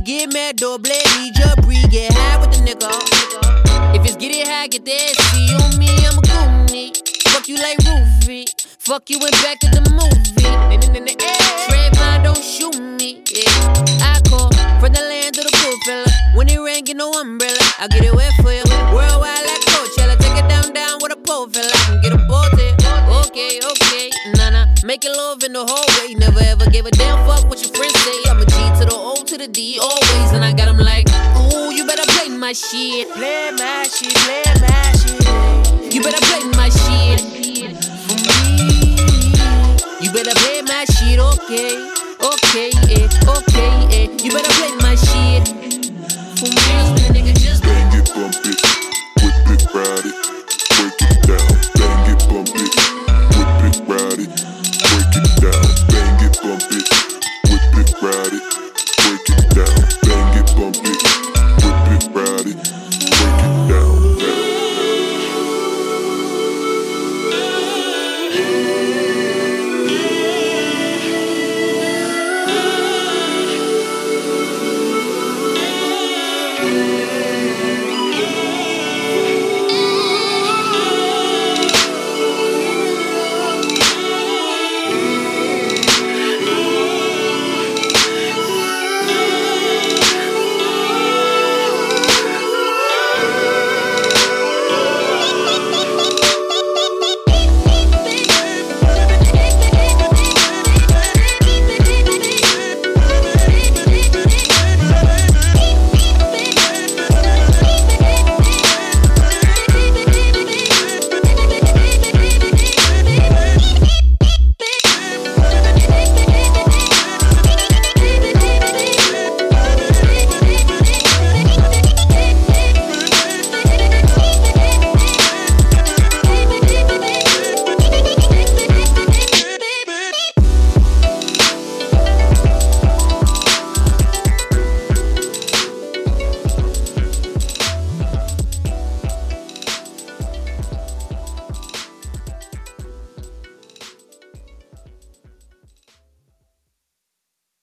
get mad, double, need your breed, get high with the nigga. If it's get it high, get that see on me, I'm a goonie. Fuck you like Roofy. Fuck you and back to the movie. Trayvon, don't shoot me. Yeah. I call from the land of the cool fella. When it rain, get no umbrella. I get it wet for you. Worldwide like Coachella. Take it down with a pole fella. I can get a boat there. Okay, nah. Make it love in the hallway. Never ever gave a damn fuck what your friends say. I'm a G to the O to the D always. And I got them like, ooh, you better play my shit. Play my shit, play my shit. You better play my shit for me. You better play my shit, okay. You better play my shit for me. Nigga, just bang it, bump it, whip it, ride it, break it down. Bang it, bump it, whip it, ride it, break it down. Bang it, bump it,